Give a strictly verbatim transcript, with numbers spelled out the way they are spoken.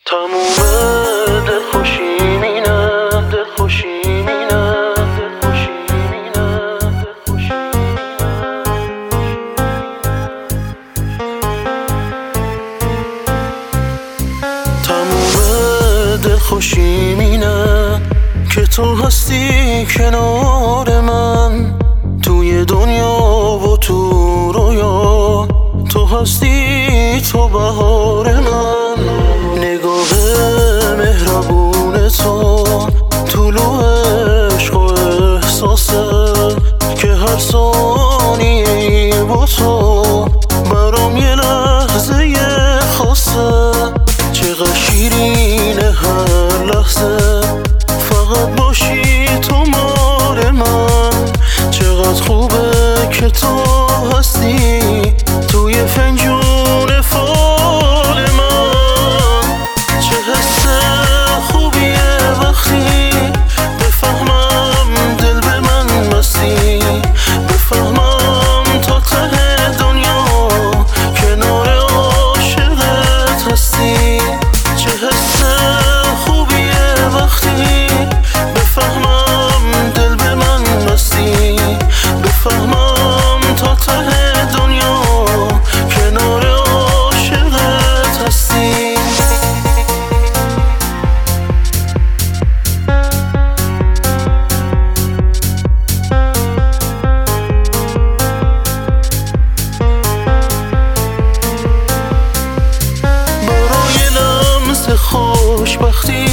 تموم دلخوشی مینه دلخوشی مینه دلخوشی مینه دلخوشی تموم دلخوشی مینه که تو هستی کنار من، توی دنیا و تو رویا تو هستی، تو بهار من. نگاه مهربون تو طلوع عشق و احساسه که هر ثانیه با تو برام یه لحظه خاصه. چقدر شیرینه هر لحظه فقط باشی تو مال من. چقدر خوبه که تو هستی توی فنجون فال من. چه حس خوبیه وقتی بفهمم دل به من مستی، بفهمم تا ته دنیا کنار عاشقت هستی. چه حس خوبیه وقتی بفهمم دل به من مستی، بفهمم تا ته دنیا کنار عاشقت هستی. برای لمس خوشبختی